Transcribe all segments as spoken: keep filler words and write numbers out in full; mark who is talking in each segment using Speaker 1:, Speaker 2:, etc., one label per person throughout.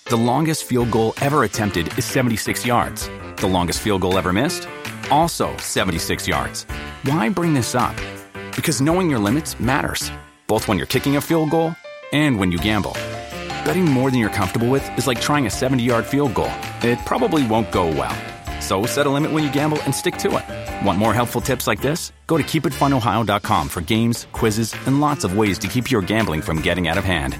Speaker 1: The longest field goal ever attempted is seventy-six yards. The longest field goal ever missed? Also seventy-six yards. Why bring this up? Because knowing your limits matters, both when you're kicking a field goal and when you gamble. Betting more than you're comfortable with is like trying a seventy-yard field goal. It probably won't go well. So set a limit when you gamble and stick to it. Want more helpful tips like this? Go to keep it fun ohio dot com for games, quizzes, and lots of ways to keep your gambling from getting out of hand.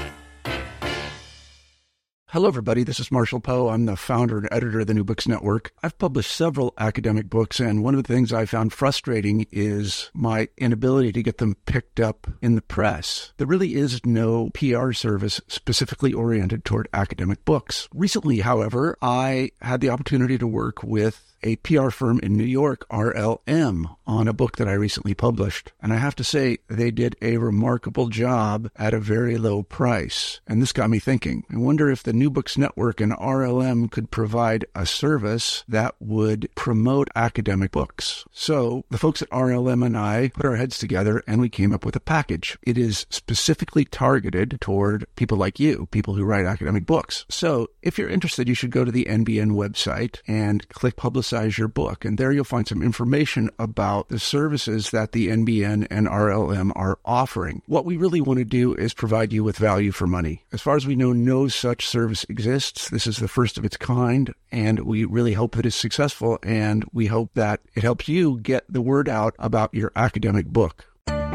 Speaker 2: Hello, everybody. This is Marshall Poe. I'm the founder and editor of the New Books Network. I've published several academic books, and one of the things I found frustrating is my inability to get them picked up in the press. There really is no P R service specifically oriented toward academic books. Recently, however, I had the opportunity to work with a P R firm in New York, R L M, on a book that I recently published. And I have to say, they did a remarkable job at a very low price. And this got me thinking. I wonder if the New Books Network and R L M could provide a service that would promote academic books. So the folks at R L M and I put our heads together and we came up with a package. It is specifically targeted toward people like you, people who write academic books. So if you're interested, you should go to the N B N website and click Publicize your book, and there you'll find some information about the services that the N B N and R L M are offering. What we really want to do is provide you with value for money. As far as we know, no such service exists. This is the first of its kind, and we really hope that it's successful, and we hope that it helps you get the word out about your academic book.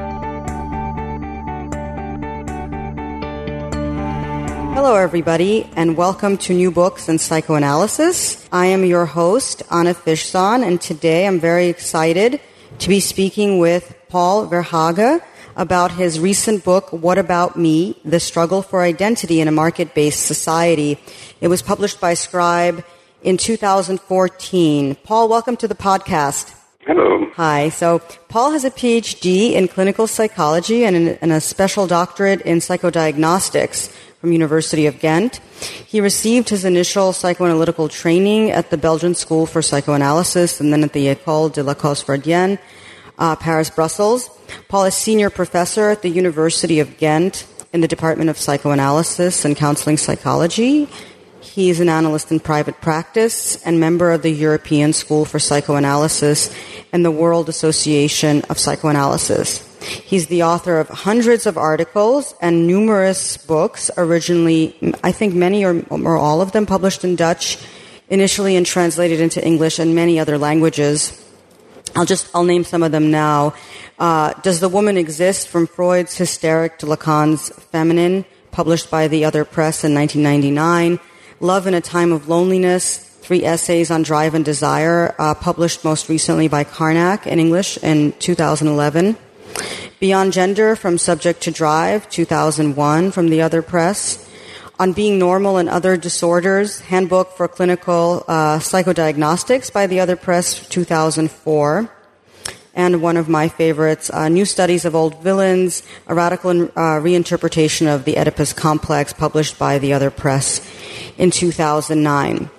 Speaker 3: Hello, everybody, and welcome to New Books in Psychoanalysis. I am your host, Anna Fishzon, and today I'm very excited to be speaking with Paul Verhaeghe about his recent book, What About Me? The Struggle for Identity in a Market-Based Society. It was published by Scribe in two thousand fourteen. Paul, welcome to the podcast.
Speaker 4: Hello.
Speaker 3: Hi. So Paul has a P H D in clinical psychology and, in, and a special doctorate in psychodiagnostics from University of Ghent. He received his initial psychoanalytical training at the Belgian School for Psychoanalysis and then at the École de la Cause Freudienne, uh, Paris, Brussels. Paul is senior professor at the University of Ghent in the Department of Psychoanalysis and Counseling Psychology. He is an analyst in private practice and member of the European School for Psychoanalysis and the World Association of Psychoanalysis. He's the author of hundreds of articles and numerous books, originally, I think many or, or all of them published in Dutch, initially and translated into English and many other languages. I'll just, I'll name some of them now. Uh, Does the Woman Exist? From Freud's Hysteric to Lacan's Feminine, published by The Other Press in nineteen ninety-nine. Love in a Time of Loneliness, three essays on drive and desire, uh, published most recently by Carnac in English in two thousand eleven. Beyond Gender, From Subject to Drive, two thousand one, from The Other Press. On Being Normal and Other Disorders, Handbook for Clinical uh, Psychodiagnostics by The Other Press, two thousand four. And one of my favorites, uh, New Studies of Old Villains, a radical uh, reinterpretation of the Oedipus complex, published by The Other Press in two thousand nine.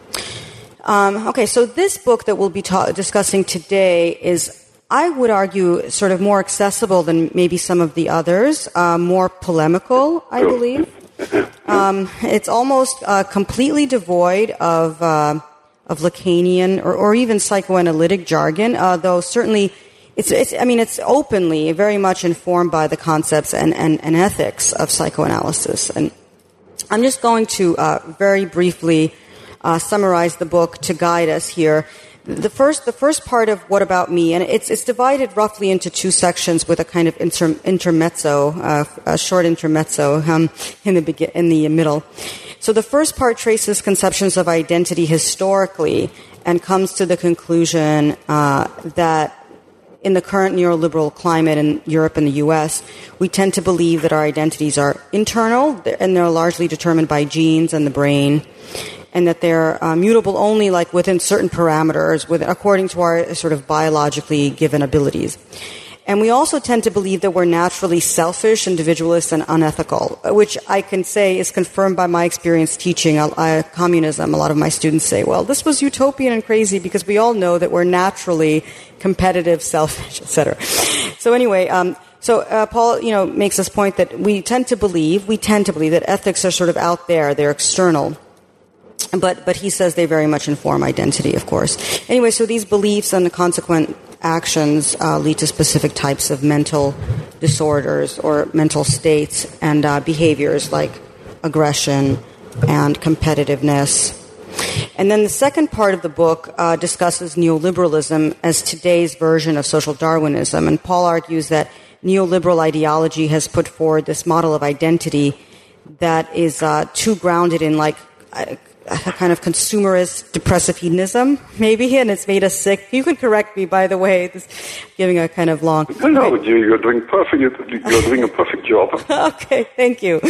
Speaker 3: Um, okay, so this book that we'll be ta- discussing today is, I would argue, sort of more accessible than maybe some of the others, uh, more polemical, I believe. Um, it's almost uh, completely devoid of uh, of Lacanian or, or even psychoanalytic jargon, uh, though certainly it's, it's, I mean, it's openly very much informed by the concepts and, and, and ethics of psychoanalysis. And I'm just going to uh, very briefly uh, summarize the book to guide us here. The first, the first part of What About Me, and it's it's divided roughly into two sections with a kind of inter, intermezzo, uh, a short intermezzo um, in the begin, in the middle. So the first part traces conceptions of identity historically and comes to the conclusion uh, that in the current neoliberal climate in Europe and the U S, we tend to believe that our identities are internal and they're largely determined by genes and the brain, and that they're uh, mutable only like within certain parameters with, according to our sort of biologically given abilities. And we also tend to believe that we're naturally selfish, individualist, and unethical, which I can say is confirmed by my experience teaching uh, communism. A lot of my students say, well, this was utopian and crazy because we all know that we're naturally competitive, selfish, et cetera. So anyway, um, so uh, Paul, you know, makes this point that we tend to believe, we tend to believe that ethics are sort of out there, they're external. But but he says they very much inform identity, of course. Anyway, so these beliefs and the consequent actions uh, lead to specific types of mental disorders or mental states and uh, behaviors like aggression and competitiveness. And then the second part of the book uh, discusses neoliberalism as today's version of social Darwinism. And Paul argues that neoliberal ideology has put forward this model of identity that is uh, too grounded in like a, a kind of consumerist depressive hedonism, maybe, and it's made us sick. You can correct me, by the way. This, giving a kind of long...
Speaker 4: No, no, okay. You're doing perfect. You're doing a perfect job.
Speaker 3: Okay, thank you.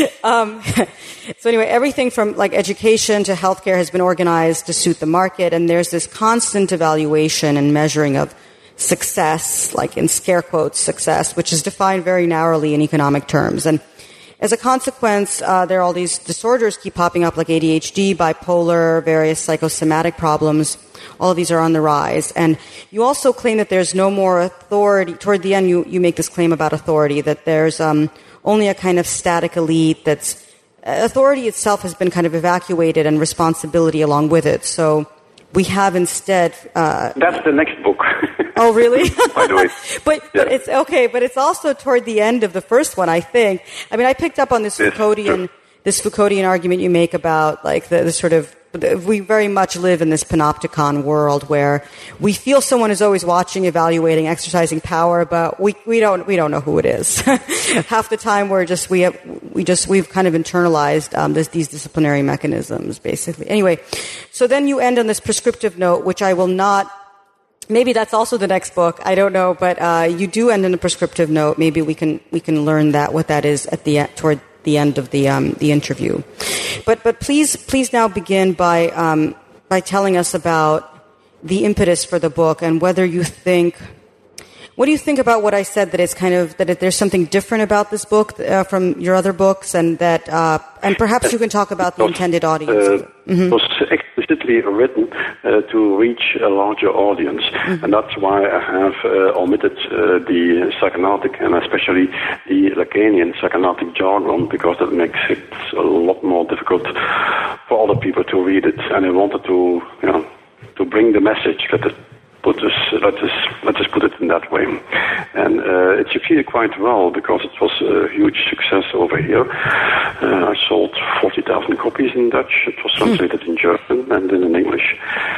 Speaker 3: Um, so anyway, everything from like education to healthcare has been organized to suit the market, and there's this constant evaluation and measuring of success, like in scare quotes, success, which is defined very narrowly in economic terms. And as a consequence, uh, there are all these disorders keep popping up, like A D H D, bipolar, various psychosomatic problems. All of these are on the rise. And you also claim that there's no more authority. Toward the end, you, you make this claim about authority, that there's um, only a kind of static elite that's... Uh, authority itself has been kind of evacuated and responsibility along with it. So we have instead... Uh,
Speaker 4: That's the next book.
Speaker 3: Oh, really?
Speaker 4: By the way.
Speaker 3: but,
Speaker 4: yeah.
Speaker 3: but it's okay, but it's also toward the end of the first one, I think. I mean, I picked up on this
Speaker 4: yes,
Speaker 3: Foucauldian,
Speaker 4: sure.
Speaker 3: this Foucauldian argument you make about, like, the, the sort of, we very much live in this panopticon world where we feel someone is always watching, evaluating, exercising power, but we, we don't, we don't know who it is. Half the time we're just, we have, we just, we've kind of internalized, um, this, these disciplinary mechanisms, basically. Anyway, so then you end on this prescriptive note, which I will not, maybe that's also the next book, I don't know, but, uh, you do end on a prescriptive note. Maybe we can, we can learn that, what that is at the, toward the end of the, um, the interview. But, but please, please now begin by, um, by telling us about the impetus for the book and whether you think, what do you think about what I said, that it's kind of, that it, there's something different about this book uh, from your other books, and that, uh, and perhaps you can talk about the intended audience.
Speaker 4: Uh,
Speaker 3: mm-hmm.
Speaker 4: It was explicitly written uh, to reach a larger audience, mm-hmm. and that's why I have uh, omitted uh, the psychoanalytic and especially the Lacanian psychoanalytic jargon, because that makes it a lot more difficult for other people to read it. And I wanted to, you know, to bring the message that it Put us, let us, let us put it in that way. And uh, it succeeded quite well because it was a huge success over here. Uh, I sold forty thousand copies in Dutch. It was translated in German and then in English.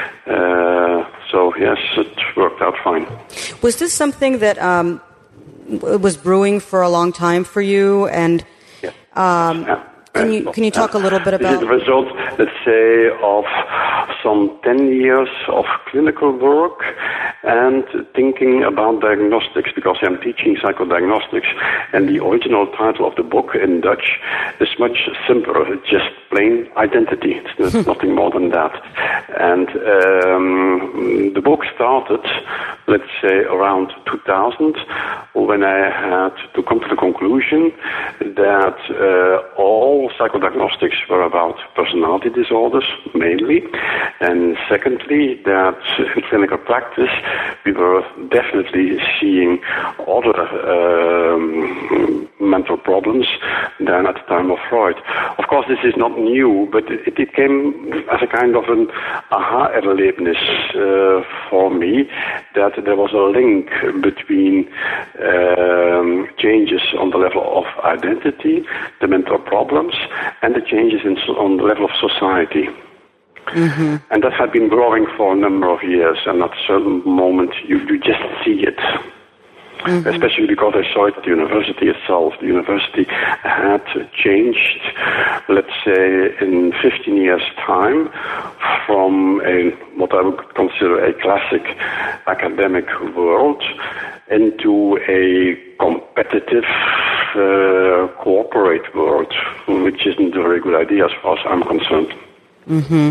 Speaker 4: Uh, so, yes, it worked out fine.
Speaker 3: Was this something that um, was brewing for a long time for you? And
Speaker 4: yeah.
Speaker 3: Um,
Speaker 4: yeah.
Speaker 3: Can you can you talk a little bit about...
Speaker 4: This is the result, let's say, of some ten years of clinical work and thinking about diagnostics, because I'm teaching psychodiagnostics, and the original title of the book in Dutch is much simpler. It's just plain identity. It's nothing more than that. And um, the book started, let's say, around two thousand, when I had to come to the conclusion that uh, all psychodiagnostics were about personality disorders, mainly, and secondly, that in clinical practice we were definitely seeing other um, mental problems than at the time of Freud. Of course, this is not new, but it, it came as a kind of an aha-erlebnis uh, for me, that there was a link between um, changes on the level of identity, the mental problems, and the changes in, on the level of society. Mm-hmm. And that had been growing for a number of years, and at a certain moment you, you just see it. Mm-hmm. Especially because I saw it at the university itself. The university had changed, let's say, in fifteen years' time, from a what I would consider a classic academic world into a competitive uh, corporate world, which isn't a very good idea as far as I'm concerned.
Speaker 3: Mm-hmm.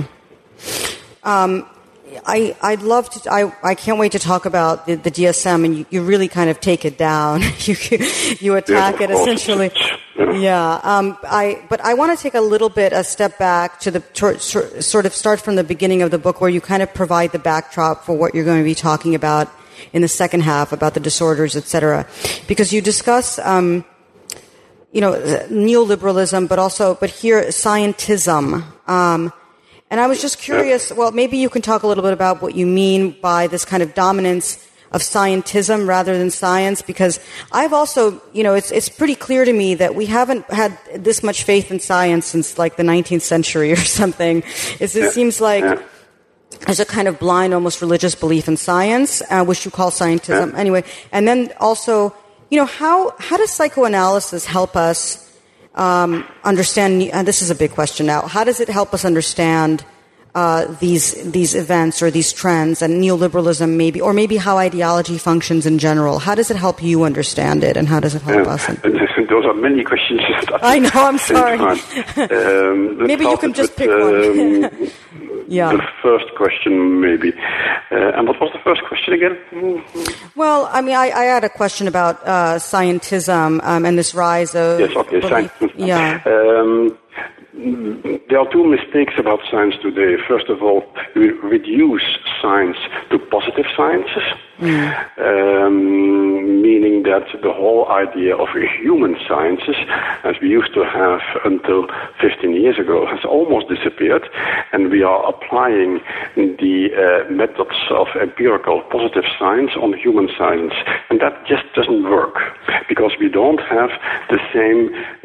Speaker 3: Um, I, I'd love to, I, I can't wait to talk about the, the D S M, and you, you really kind of take it down. you, you attack
Speaker 4: yes,
Speaker 3: it essentially. Yeah. yeah um, I, but I want to take a little bit, a step back to the, to, sort of start from the beginning of the book, where you kind of provide the backdrop for what you're going to be talking about in the second half, about the disorders, et cetera. Because you discuss, um, you know, neoliberalism, but also, but here, scientism, um, And I was just curious, well, maybe you can talk a little bit about what you mean by this kind of dominance of scientism rather than science, because I've also, you know, it's it's pretty clear to me that we haven't had this much faith in science since like the nineteenth century or something. It's, it yeah. seems like yeah. there's a kind of blind, almost religious belief in science, uh, which you call scientism. Yeah. Anyway, and then also, you know, how how does psychoanalysis help us um, understand? And this is a big question now. How does it help us understand Uh, these these events or these trends and neoliberalism, maybe, or maybe how ideology functions in general? How does it help you understand it, and how does it help
Speaker 4: yeah.
Speaker 3: us?
Speaker 4: Those are many questions.
Speaker 3: I know. I'm sorry.
Speaker 4: um,
Speaker 3: maybe you can just
Speaker 4: with,
Speaker 3: pick
Speaker 4: um,
Speaker 3: one. yeah.
Speaker 4: The first question, maybe. Uh, and what was the first question again?
Speaker 3: Well, I mean, I, I had a question about uh, scientism um, and this rise of
Speaker 4: yes. Okay. Science.
Speaker 3: Yeah.
Speaker 4: Um, There are two mistakes about science today. First of all, we reduce science to positive sciences, mm. um, meaning that the whole idea of human sciences, as we used to have until fifteen years ago, has almost disappeared, and we are applying the uh, methods of empirical positive science on human science, and that just doesn't work, because we don't have the same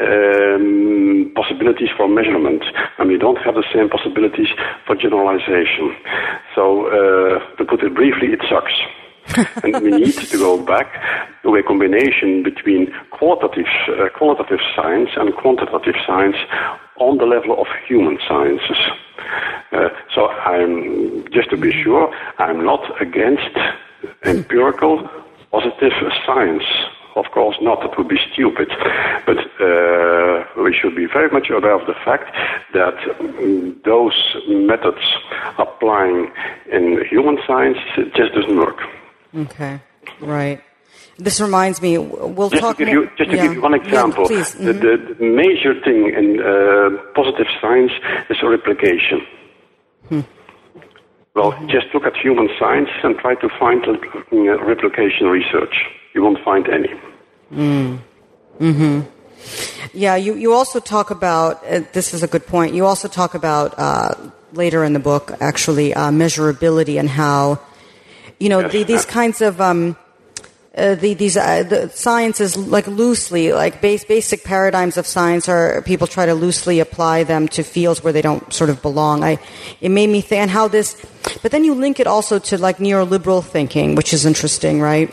Speaker 4: um, possibilities for measurement, and we don't have the same possibilities for generalization. So, uh, to put it briefly, it sucks. And we need to go back to a combination between qualitative, uh, qualitative science and quantitative science on the level of human sciences. Uh, so I'm, just to be sure, I'm not against empirical positive science. Of course not, that would be stupid. But uh, we should be very much aware of the fact that those methods applying in human science just doesn't work.
Speaker 3: Okay, right. This reminds me, we'll
Speaker 4: just
Speaker 3: talk
Speaker 4: to give
Speaker 3: more,
Speaker 4: you, Just to
Speaker 3: yeah.
Speaker 4: give you one example,
Speaker 3: yeah, please. Mm-hmm.
Speaker 4: the, the, the major thing in uh, positive science is replication. Hmm. Well, mm-hmm. just look at human science and try to find uh, replication research. You won't find any.
Speaker 3: Mm. Mm-hmm. Yeah, you, you also talk about, uh, this is a good point, you also talk about, uh, later in the book, actually, uh, measurability and how, you know,
Speaker 4: yes.
Speaker 3: the, these kinds of, um, uh, the, these, uh, the science is like loosely, like base, basic paradigms of science are, people try to loosely apply them to fields where they don't sort of belong. I, it made me think, and how this, but then you link it also to like neoliberal thinking, which is interesting, right?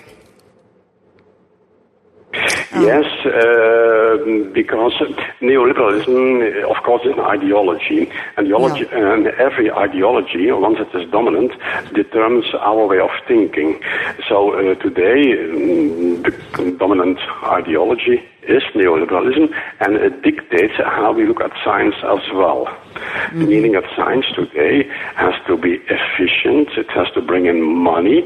Speaker 4: Yes, uh, because neoliberalism, of course, is an ideology. And, ideology, yeah. and every ideology, once it is dominant, determines our way of thinking. So uh, today, the dominant ideology is neoliberalism, and it dictates how we look at science as well. Mm-hmm. Meaning that science today has to be efficient, it has to bring in money,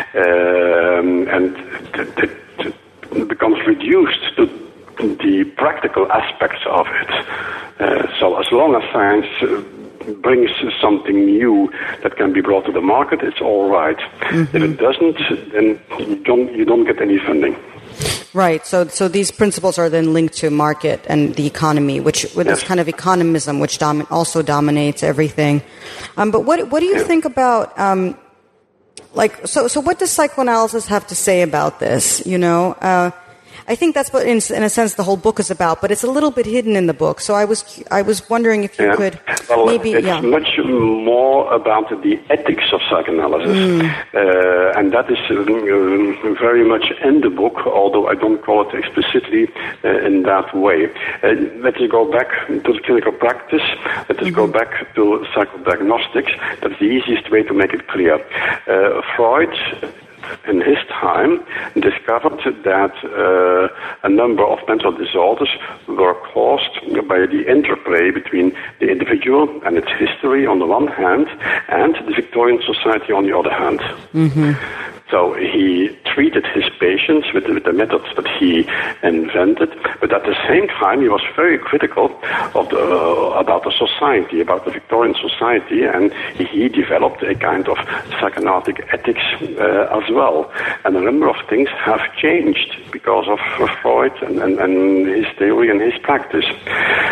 Speaker 4: um, and the, the, the becomes reduced to the practical aspects of it. Uh, so as long as science uh, brings something new that can be brought to the market, it's all right. Mm-hmm. If it doesn't, then you don't, you don't get any funding.
Speaker 3: Right. So, so these principles are then linked to market and the economy, which with yes. this kind of economism, which dom- also dominates everything. Um, but what what do you yeah. think about? Um, Like, so, so what does psychoanalysis have to say about this, you know? Uh, I think that's what, in, in a sense, the whole book is about, but it's a little bit hidden in the book. So I was, I was wondering if you
Speaker 4: yeah.
Speaker 3: could
Speaker 4: well,
Speaker 3: maybe,
Speaker 4: it's
Speaker 3: yeah.
Speaker 4: much more about the ethics of psychoanalysis, mm. uh, and that is uh, very much in the book, although I don't call it explicitly uh, in that way. Uh, let us go back to the clinical practice. Let us mm-hmm. go back to psychodiagnostics. That's the easiest way to make it clear. Uh, Freud, in his time, discovered that uh, a number of mental disorders were caused by the interplay between the individual and its history on the one hand, and the Victorian society on the other hand. Mm-hmm. So he treated his patients with, with the methods that he invented, but at the same time he was very critical of the, uh, about the society, about the Victorian society, and he, he developed a kind of psychoanalytic ethics uh, as well. And a number of things have changed because of uh, Freud and, and, and his theory and his practice.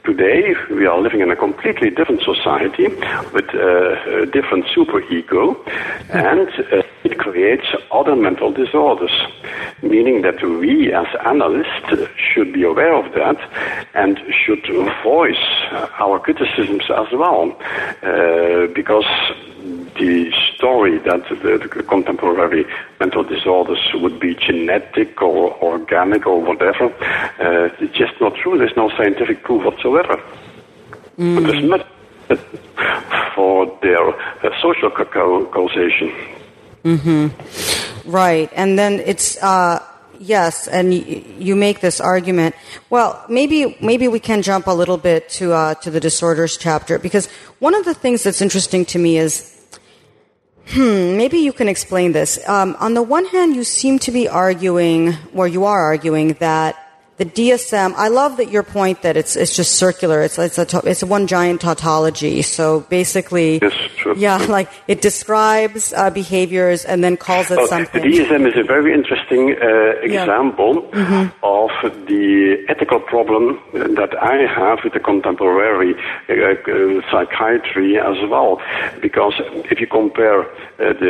Speaker 4: today, we are living in a completely different society with uh, a different superego, and uh, it creates other mental disorders, meaning that we as analysts should be aware of that and should voice our criticisms as well, uh, because the story that the, the contemporary mental disorders would be genetic or organic or whatever, uh, it's just not true. There's no scientific proof whatsoever. Mm. But there's much for their uh, social ca- causation.
Speaker 3: Mm-hmm. Right. And then it's, uh, yes, and y- you make this argument. Well, maybe maybe we can jump a little bit to uh, to the disorders chapter, because one of the things that's interesting to me is, Hmm, maybe you can explain this. Um, on the one hand, you seem to be arguing, or you are arguing, that the D S M, I love that your point that it's it's just circular. It's it's a it's a one giant tautology. So basically,
Speaker 4: yes, true.
Speaker 3: yeah, like it describes uh, behaviors and then calls it
Speaker 4: well,
Speaker 3: something.
Speaker 4: The D S M is a very interesting uh, example yeah. mm-hmm. of the ethical problem that I have with the contemporary uh, uh, psychiatry as well, because if you compare uh,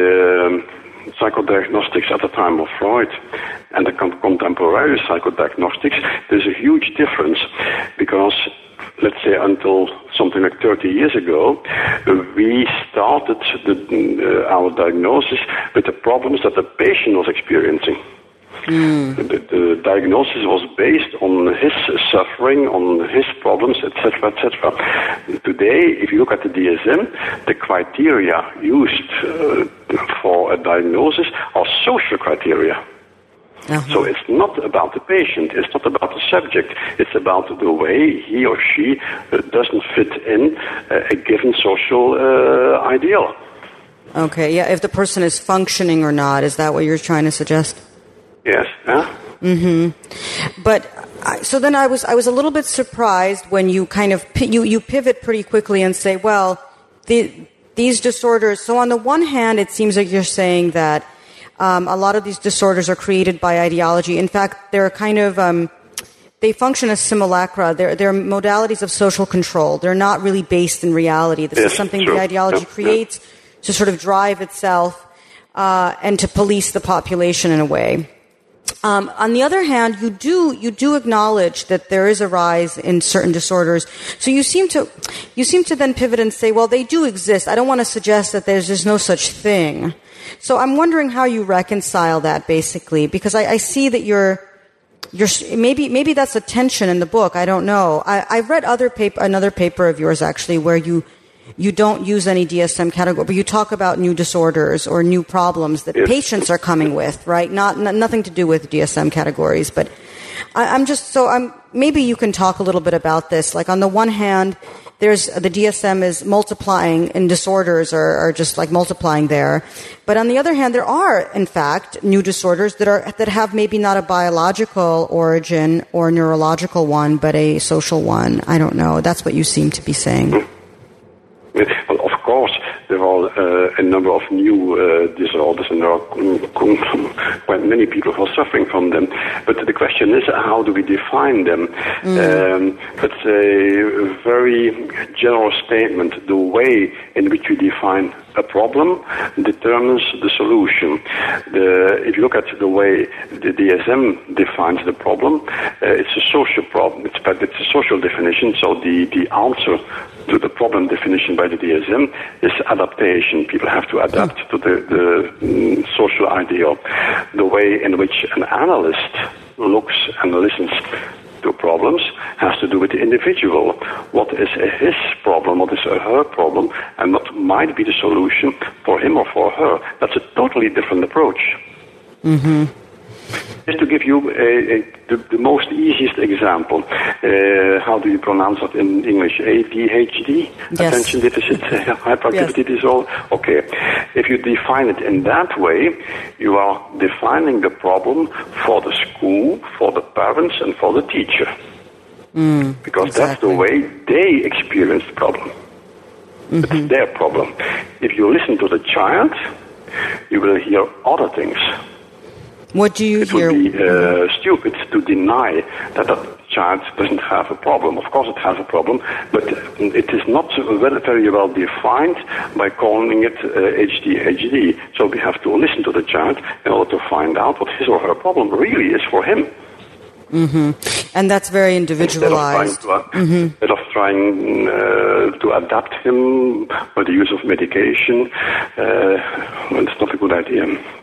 Speaker 4: the psychodiagnostics at the time of Freud and the con- contemporary psychodiagnostics, there's a huge difference, because let's say until something like thirty years ago, we started the, uh, our diagnosis with the problems that the patient was experiencing. Mm. The, the diagnosis was based on his suffering, on his problems, et cetera, et cetera. Today, if you look at the D S M, the criteria used uh, for a diagnosis are social criteria. Uh-huh. So it's not about the patient, it's not about the subject, it's about the way he or she uh, doesn't fit in uh, a given social uh, ideal.
Speaker 3: Okay, yeah, if the person is functioning or not, is that what you're trying to suggest?
Speaker 4: Yes. Yeah.
Speaker 3: Mm-hmm. But I, so then I was I was a little bit surprised when you kind of you you pivot pretty quickly and say, well, the, these disorders. So on the one hand, it seems like you're saying that um, a lot of these disorders are created by ideology. In fact, they're kind of um, they function as simulacra. They're they're modalities of social control. They're not really based in reality. This
Speaker 4: yes,
Speaker 3: is something
Speaker 4: true.
Speaker 3: the ideology
Speaker 4: yeah,
Speaker 3: creates
Speaker 4: yeah.
Speaker 3: to sort of drive itself uh, and to police the population in a way. Um, on the other hand, you do you do acknowledge that there is a rise in certain disorders. So you seem to you seem to then pivot and say, well, they do exist. I don't want to suggest that there's just no such thing. So I'm wondering how you reconcile that, basically, because I, I see that you're you're maybe maybe that's a tension in the book. I don't know. I, I've read other paper another paper of yours actually where you. You don't use any D S M category, but you talk about new disorders or new problems that yes. patients are coming with, right? Not, n- nothing to do with D S M categories, but I, I'm just, so I'm, maybe you can talk a little bit about this. Like on the one hand, there's, the D S M is multiplying and disorders are, are just like multiplying there. But on the other hand, there are, in fact, new disorders that are, that have maybe not a biological origin or neurological one, but a social one. I don't know. That's what you seem to be saying.
Speaker 4: Well, of course, there are uh, a number of new uh, disorders, and there are quite many people who are suffering from them. But the question is, how do we define them? Mm. Um, that's a very general statement. The way in which we define a problem determines the solution. The, if you look at the way the D S M defines the problem, uh, it's a social problem. It's, it's a social definition, so the, the answer to the problem definition by the D S M is adaptation. People have to adapt to the, the mm, social ideal. The way in which an analyst looks and listens to problems has to do with the individual. What is his problem, what is her problem, and what might be the solution for him or for her. That's a totally different approach.
Speaker 3: Mm-hmm.
Speaker 4: Just to give you a, a, the, the most easiest example, uh, how do you pronounce that in English? A D H D?
Speaker 3: Yes.
Speaker 4: Attention deficit hyperactivity
Speaker 3: yes.
Speaker 4: disorder? Okay. If you define it in that way, you are defining the problem for the school, for the parents, and for the teacher.
Speaker 3: Mm,
Speaker 4: because
Speaker 3: exactly.
Speaker 4: that's the way they experience the problem. Mm-hmm. It's their problem. If you listen to the child, you will hear other things.
Speaker 3: What do you
Speaker 4: it
Speaker 3: hear?
Speaker 4: It would be uh, stupid to deny that that child doesn't have a problem. Of course it has a problem, but it is not very well defined by calling it uh, H D H D. So we have to listen to the child in order to find out what his or her problem really is for him.
Speaker 3: Mm-hmm. And that's very individualized.
Speaker 4: Instead of trying to, uh,
Speaker 3: mm-hmm.
Speaker 4: instead of trying uh, to adapt him by the use of medication, uh, well, it's not a good idea.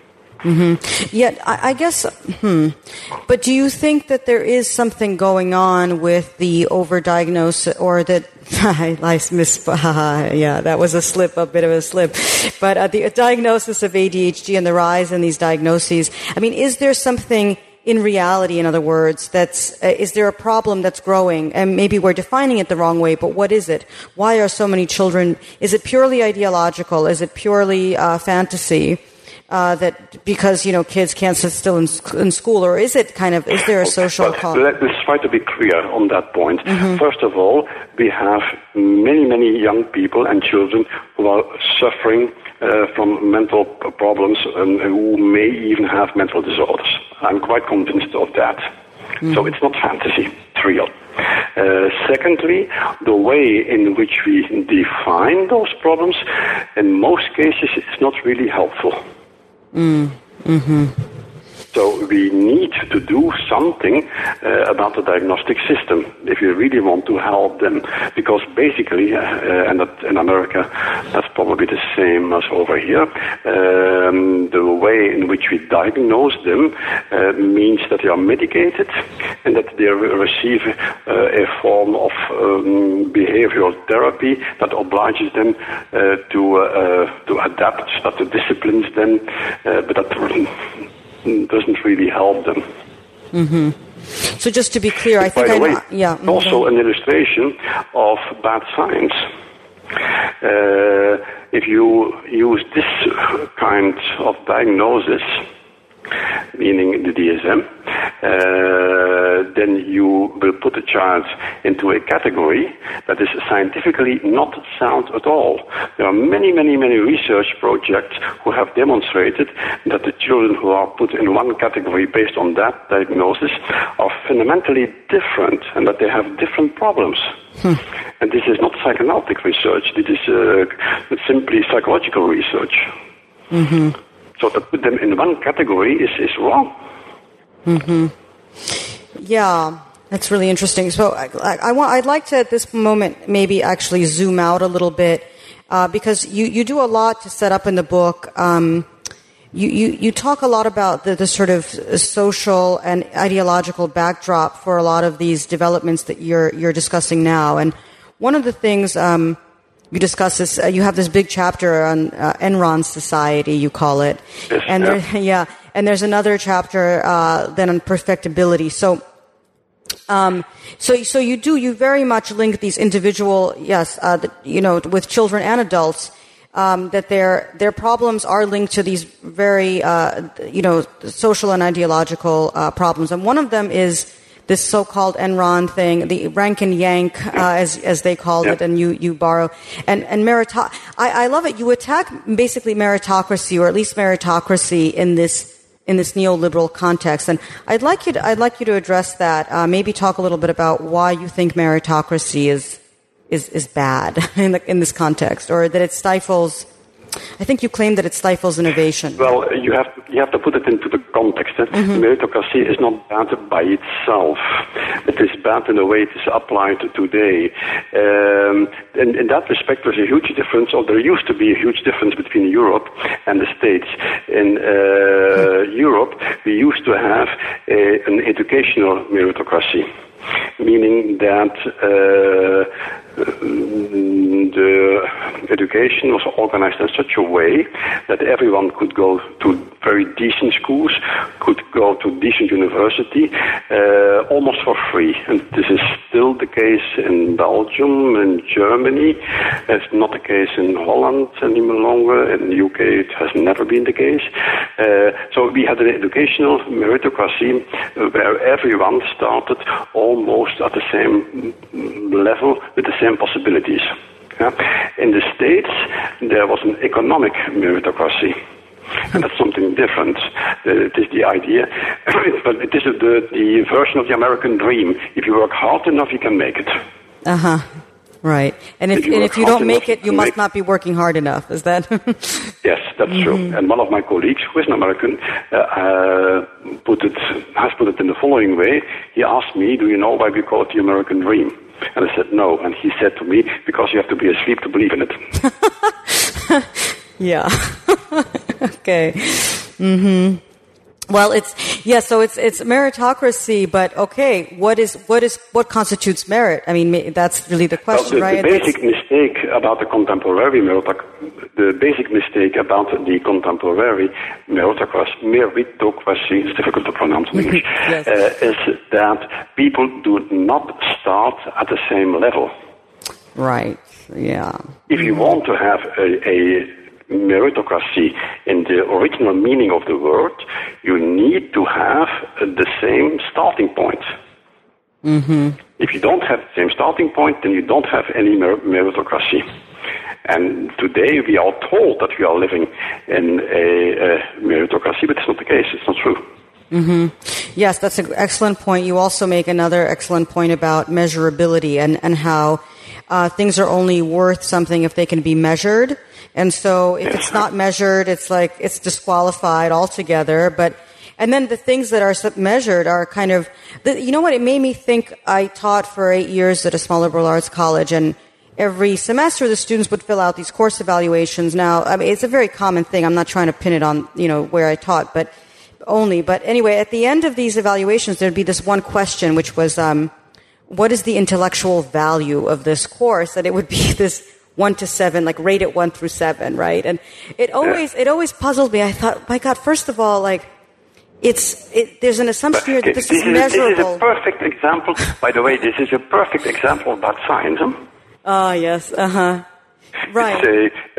Speaker 3: Mm-hmm. Yet, I, I guess, hmm. But do you think that there is something going on with the overdiagnosis, or that, I, I miss, yeah, that was a slip, a bit of a slip, but uh, the diagnosis of A D H D and the rise in these diagnoses, I mean, is there something in reality, in other words, that's, uh, is there a problem that's growing? And maybe we're defining it the wrong way, but what is it? Why are so many children, is it purely ideological? Is it purely uh, fantasy? Uh, that because, you know, kids can't sit still in, in school, or is it kind of, is there a social
Speaker 4: well,
Speaker 3: cause?
Speaker 4: Let's try to be clear on that point.
Speaker 3: Mm-hmm.
Speaker 4: First of all, we have many, many young people and children who are suffering uh, from mental problems and who may even have mental disorders. I'm quite convinced of that. Mm-hmm. So it's not fantasy, it's real. Uh, secondly, the way in which we define those problems, in most cases, is not really helpful.
Speaker 3: Mm. Mm-hmm.
Speaker 4: So we need to do something uh, about the diagnostic system if we really want to help them. Because basically, uh, and that in America, that's probably the same as over here, um, the way in which we diagnose them uh, means that they are medicated and that they receive uh, a form of um, behavioral therapy that obliges them uh, to uh, to adapt, that disciplines them, uh, but that doesn't really help them.
Speaker 3: Mm-hmm. So just to be clear, I think
Speaker 4: By the
Speaker 3: I
Speaker 4: way,
Speaker 3: know, yeah.
Speaker 4: also an illustration of bad science. Uh, if you use this kind of diagnosis, meaning the D S M, uh, then you will put a child into a category that is scientifically not sound at all. There are many, many, many research projects who have demonstrated that the children who are put in one category based on that diagnosis are fundamentally different and that they have different problems. Hmm. And this is not psychoanalytic research, this is uh, simply psychological research.
Speaker 3: Mm-hmm.
Speaker 4: So to put them in one category is, is wrong.
Speaker 3: Mm-hmm. Yeah, that's really interesting. So I, I, I want, I'd like to, at this moment, maybe actually zoom out a little bit, uh, because you, you do a lot to set up in the book. Um, you, you, you talk a lot about the, the sort of social and ideological backdrop for a lot of these developments that you're you're discussing now. And one of the things um, you discuss is uh, you have this big chapter on uh, Enron society, you call it,
Speaker 4: yes,
Speaker 3: and
Speaker 4: yeah.
Speaker 3: there, yeah, and there's another chapter uh, then on perfectibility. So. Um, so, so you do, you very much link these individual, yes, uh, the, you know, with children and adults, um, that their, their problems are linked to these very, uh, you know, social and ideological, uh, problems. And one of them is this so-called Enron thing, the rank and yank, uh, as, as they called
Speaker 4: yep.
Speaker 3: it, and you, you borrow. And, and merito- I, I love it. You attack basically meritocracy, or at least meritocracy in this, in this neoliberal context. And I'd like you to, I'd like you to address that, uh, maybe talk a little bit about why you think meritocracy is, is, is bad in the, in this context, or that it stifles, I think you claim that it stifles innovation.
Speaker 4: Well, you have, you have to put it into the context. Eh? Mm-hmm. Meritocracy is not bad by itself. It is bad in the way it is applied today. Um, in, in that respect, there's a huge difference, or there used to be a huge difference between Europe and the States. In uh, mm-hmm. Europe, we used to have a, an educational meritocracy, meaning that uh, the education was organized in such a way that everyone could go to very decent schools, could go to decent university, uh, almost for free. And this is still the case in Belgium and Germany. It's not the case in Holland any longer. In the U K, it has never been the case. Uh, so we had an educational meritocracy where everyone started almost at the same level with the same possibilities. Yeah. In the States, there was an economic meritocracy. And that's something different. Uh, it is the idea, but it is the, the version of the American dream. If you work hard enough, you can make it.
Speaker 3: Uh-huh. Right. And if, if you, and if you don't make it, you must make... not be working hard enough. Is that?
Speaker 4: Yes, that's mm-hmm. true. And one of my colleagues, who is an American, uh, uh, put it, has put it in the following way. He asked me, do you know why we call it the American dream? And I said, no. And he said to me, because you have to be asleep to believe in it.
Speaker 3: Yeah. Okay. Mm-hmm. Well, it's yeah. So it's it's meritocracy, but okay. What is what is what constitutes merit? I mean, that's really the question,
Speaker 4: well, the,
Speaker 3: right?
Speaker 4: The basic it's, mistake about the contemporary meritocracy, the basic mistake about the contemporary meritocracy, meritocracy, it's difficult to pronounce in English, yes. uh, is that people do not start at the same level.
Speaker 3: Right. Yeah.
Speaker 4: If you want to have a, a meritocracy in the original meaning of the word, you need to have the same starting point.
Speaker 3: Mm-hmm.
Speaker 4: If you don't have the same starting point, then you don't have any mer- meritocracy. And today we are told that we are living in a, a meritocracy, but it's not the case. It's not true.
Speaker 3: Mm-hmm. Yes, that's an excellent point. You also make another excellent point about measurability and, and how uh, things are only worth something if they can be measured. And so if it's not measured, it's like it's disqualified altogether. But and then the things that are measured are kind of, the, you know what? It made me think. I taught for eight years at a small liberal arts college, and every semester the students would fill out these course evaluations. Now, I mean, it's a very common thing. I'm not trying to pin it on, you know, where I taught, but only. But anyway, at the end of these evaluations, there'd be this one question, which was, um, what is the intellectual value of this course? And it would be this one to seven, like rate it one through seven, right? And it always, it always puzzled me. I thought, my God, first of all, like, it's, it, there's an assumption here that this, this is measurable.
Speaker 4: This is a perfect example, by the way, this is a perfect example about science.
Speaker 3: Ah, huh? Yes, uh-huh. Right.
Speaker 4: It's a,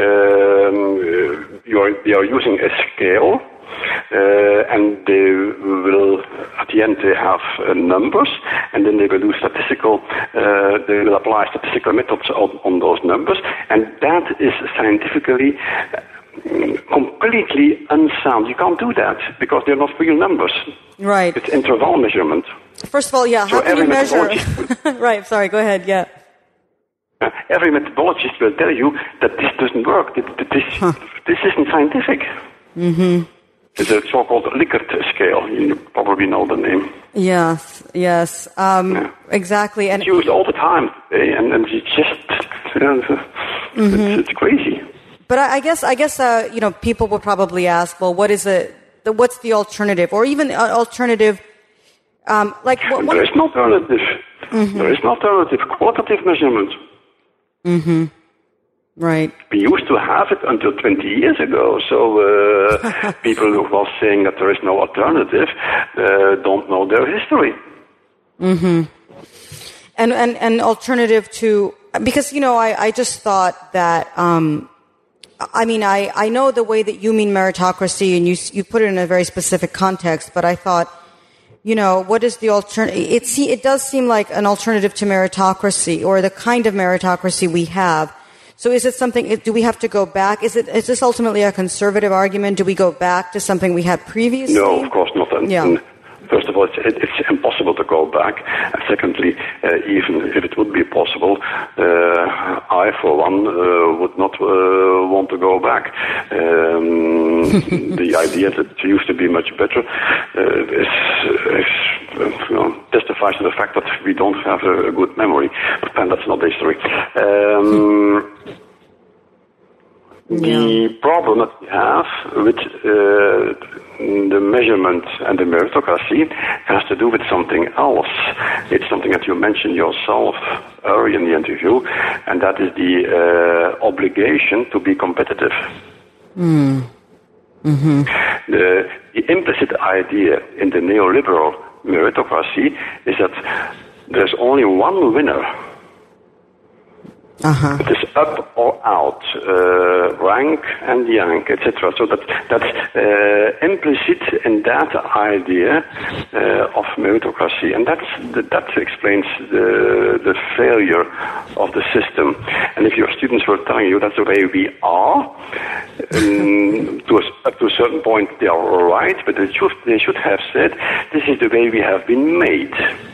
Speaker 4: um, you're, you're using a scale, Uh, and they will, at the end, they have uh, numbers, and then they will do statistical, uh, they will apply statistical methods on, on those numbers, and that is scientifically uh, completely unsound. You can't do that, because they're not real numbers.
Speaker 3: Right.
Speaker 4: It's interval measurement.
Speaker 3: First of all, yeah, how so can you measure? Right, sorry, go ahead, yeah.
Speaker 4: Uh, every methodologist will tell you that this doesn't work, that, that this, huh. this isn't scientific.
Speaker 3: Mm-hmm.
Speaker 4: It's a so-called Likert scale. You probably know the name.
Speaker 3: Yes, yes, um, yeah. Exactly. And
Speaker 4: it's used all the time, and, and it's just you know, mm-hmm. it's, it's crazy.
Speaker 3: But I, I guess, I guess, uh, you know, people will probably ask, well, what is it? The, what's the alternative, or even uh, alternative? Um, like what, what?
Speaker 4: There is no alternative. Mm-hmm. There is no alternative. Qualitative measurement.
Speaker 3: Mm-hmm. Right.
Speaker 4: We used to have it until twenty years ago, so uh, people who were saying that there is no alternative uh, don't know their history.
Speaker 3: Mm-hmm. And, and, and alternative to, because, you know, I, I just thought that, um, I mean, I, I know the way that you mean meritocracy, and you, you put it in a very specific context, but I thought, you know, what is the alternative? It, see, it does seem like an alternative to meritocracy, or the kind of meritocracy we have. So is it something, do we have to go back? Is it, is this ultimately a conservative argument? Do we go back to something we had previously?
Speaker 4: No, of course not. And,
Speaker 3: yeah.
Speaker 4: and first of all, it's, it, it's impossible to go back. And secondly, uh, even if it would be possible, uh, I, for one, uh, would not uh, want to go back. Um, the idea that it used to be much better uh, is, is you know, testifies to the fact that we don't have a, a good memory. But then that's not history. Um, The yeah. problem that we have with uh, the measurement and the meritocracy has to do with something else. It's something that you mentioned yourself earlier in the interview, and that is the uh, obligation to be competitive.
Speaker 3: Mm. Mm-hmm.
Speaker 4: The, the implicit idea in the neoliberal meritocracy is that there's only one winner.
Speaker 3: Uh-huh.
Speaker 4: It is up or out, uh, rank and yank, et cetera. So that that's uh, implicit in that idea uh, of meritocracy, and that's that explains the the failure of the system. And if your students were telling you that's the way we are, um, to, a, up to a certain point, they are right, but they should, they should have said, this is the way we have been made.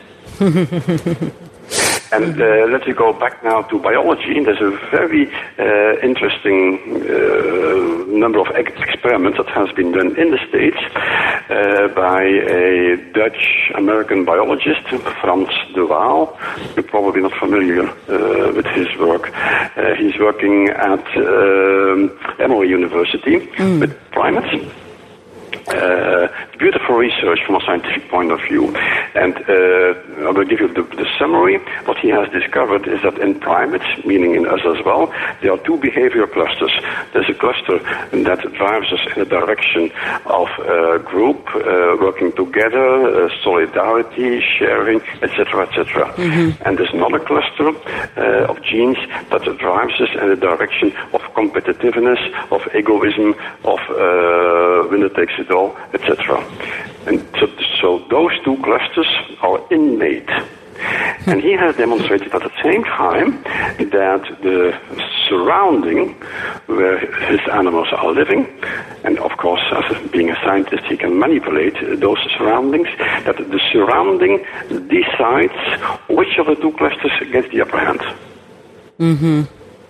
Speaker 4: And uh, let's go back now to biology. There's a very uh, interesting uh, number of ex- experiments that has been done in the States uh, by a Dutch-American biologist, Frans de Waal. You're probably not familiar uh, with his work. Uh, he's working at uh, Emory University mm. with primates. Uh, beautiful research from a scientific point of view. And uh, I will give you the, the summary. What he has discovered is that in primates, meaning in us as well, there are two behavior clusters. There's a cluster that drives us in the direction of uh, group, uh, working together, uh, solidarity, sharing, et cetera, et cetera. Mm-hmm. And there's another cluster uh, of genes that drives us in the direction of competitiveness, of egoism, of uh, winner takes it all, et cetera. And so, so those two clusters are innate. And he has demonstrated at the same time that the surrounding where his animals are living, and of course, as being a scientist, he can manipulate those surroundings, that the surrounding decides which of the two clusters gets the upper hand.
Speaker 3: Mm-hmm.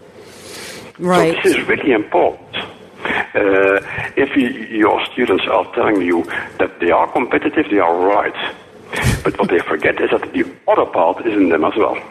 Speaker 3: Right.
Speaker 4: So this is really important. Uh, if you, your students are telling you that they are competitive, they are right. But what they forget is that the other part is in them as well.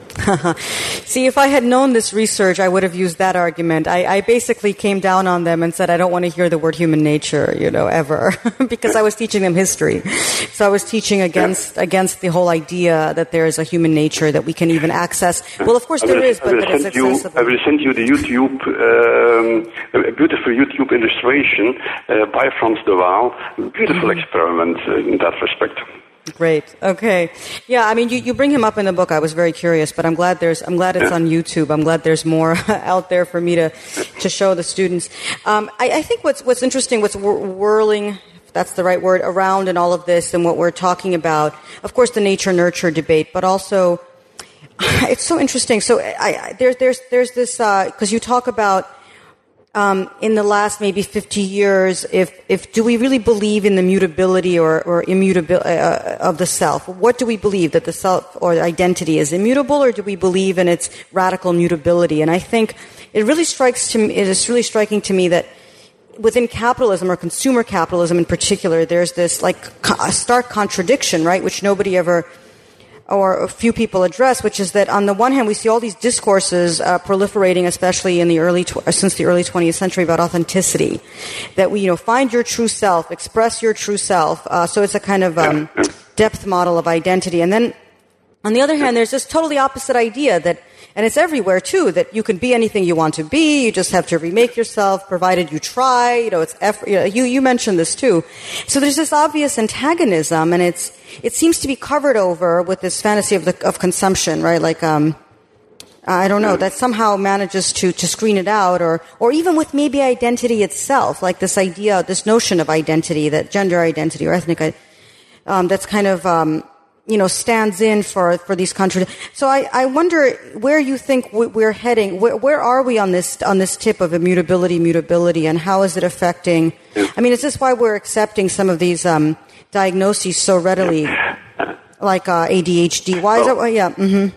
Speaker 3: See, if I had known this research, I would have used that argument. I, I basically came down on them and said, I don't want to hear the word human nature, you know, ever, because I was teaching them history. So I was teaching against yeah. against the whole idea that there is a human nature that we can even access. Well, of course there
Speaker 4: will,
Speaker 3: is, but, but it's accessible.
Speaker 4: You, I will send you the YouTube, um, a beautiful YouTube illustration uh, by Frans de Waal. Beautiful mm-hmm. experiment in that respect.
Speaker 3: Great. Okay. Yeah, I mean, you, you bring him up in the book. I was very curious, but I'm glad there's, I'm glad it's on YouTube. I'm glad there's more out there for me to, to show the students. Um, I, I think what's, what's interesting, what's whirling, if that's the right word, around in all of this and what we're talking about, of course, the nature-nurture debate, but also, it's so interesting. So I, I, there's, there's, there's this, uh, cause you talk about, Um, in the last maybe fifty years, if, if do we really believe in the mutability or, or immutability uh, of the self? What do we believe, that the self or the identity is immutable, or do we believe in its radical mutability? And I think it really strikes to me, it is really striking to me that within capitalism, or consumer capitalism in particular, there's this like a stark contradiction, right, which nobody ever or a few people address, which is that on the one hand we see all these discourses uh, proliferating, especially in the early tw- since the early twentieth century, about authenticity, that we you know find your true self, express your true self. Uh, so it's a kind of um, depth model of identity. And then on the other hand, there's this totally opposite idea that, and it's everywhere too, that you can be anything you want to be. You just have to remake yourself, provided you try. You know, it's effort. You know, you, you mentioned this too. So there's this obvious antagonism, and it's it seems to be covered over with this fantasy of the of consumption, right? Like, um, I don't know, that somehow manages to to screen it out, or or even with maybe identity itself, like this idea, this notion of identity, that gender identity or ethnic, um, that's kind of um, you know, stands in for, for these contradictions. So I, I wonder where you think we're heading. Where, where are we on this, on this tip of immutability, mutability, and how is it affecting, I mean, is this why we're accepting some of these, um, diagnoses so readily, like, uh, A D H D? Why is that? Well, yeah. Mm-hmm.